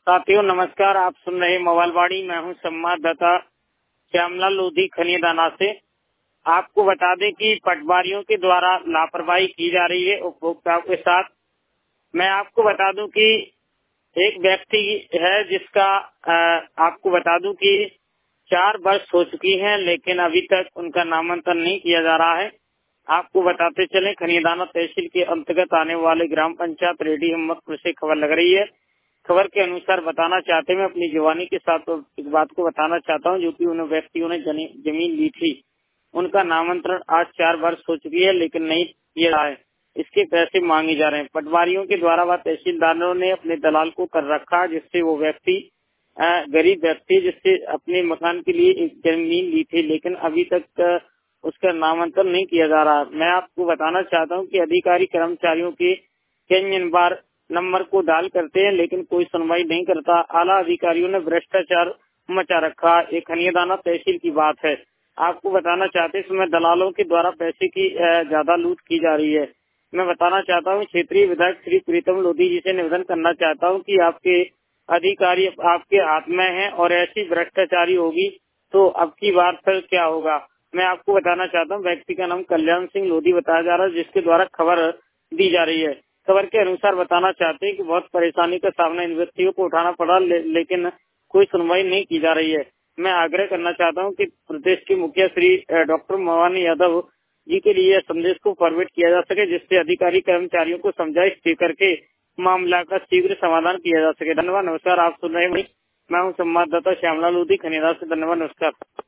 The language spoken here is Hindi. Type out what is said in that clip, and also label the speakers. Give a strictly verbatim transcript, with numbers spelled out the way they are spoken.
Speaker 1: साथियों नमस्कार। आप सुन रहे मोबाइलवाड़ी। मैं हूं संवाददाता श्यामलाल लोधी खनियादाना से। आपको बता दें कि पटवारियों के द्वारा लापरवाही की जा रही है उपभोक्ताओं के साथ। मैं आपको बता दूं कि एक व्यक्ति है जिसका आ, आपको बता दूं कि चार वर्ष हो चुकी हैं, लेकिन अभी तक उनका नामांकन नहीं किया जा रहा है। आपको बताते चले, खनियादाना तहसील के अंतर्गत आने वाले ग्राम पंचायत रेडी हिम्मतपुर से खबर लग रही है। खबर के अनुसार बताना चाहते हैं, मैं अपनी जवानी के साथ एक बात को बताना चाहता हूं, जो कि उन व्यक्तियों ने जमीन ली थी, उनका नामांतरण आज चार वर्ष हो चुकी है, लेकिन नहीं किया रहा है। इसके पैसे मांगे जा रहे हैं। पटवारियों के द्वारा व तहसीलदारों ने अपने दलाल को कर रखा, जिससे वो व्यक्ति गरीब व्यक्ति जिससे अपने मकान के लिए एक जमीन ली थी, लेकिन अभी तक उसका नामांतरण नहीं किया जा रहा। मैं आपको बताना चाहता हूं कि अधिकारी कर्मचारियों के कई बार नंबर को डायल करते हैं, लेकिन कोई सुनवाई नहीं करता। आला अधिकारियों ने भ्रष्टाचार मचा रखा। एक खनियादाना तहसील की बात है। आपको बताना चाहते हैं, इसमें दलालों के द्वारा पैसे की ज्यादा लूट की जा रही है। मैं बताना चाहता हूं, क्षेत्रीय विधायक श्री प्रीतम लोधी जी से निवेदन करना चाहता हूं कि आपके अधिकारी आपके हाथ में हैं और ऐसी भ्रष्टाचारी होगी तो अब की बार फिर क्या होगा। मैं आपको बताना चाहता हूँ, व्यक्ति का नाम कल्याण सिंह लोधी बताया जा रहा है, जिसके द्वारा खबर दी जा रही है। खबर के अनुसार बताना चाहते हैं कि बहुत परेशानी का सामना इन व्यक्तियों को उठाना पड़ा, ले, लेकिन कोई सुनवाई नहीं की जा रही है। मैं आग्रह करना चाहता हूं कि प्रदेश के मुखिया श्री डॉक्टर भवानी यादव जी के लिए संदेश को फॉरवर्ड किया जा सके, जिससे अधिकारी कर्मचारियों को समझाइश दे करके मामला का शीघ्र समाधान किया जा सके। धन्यवाद। नमस्कार। आप सुन रहे हैं, मैं हूँ संवाददाता श्यामलाल लोधी खनियादाना से। धन्यवाद। नमस्कार।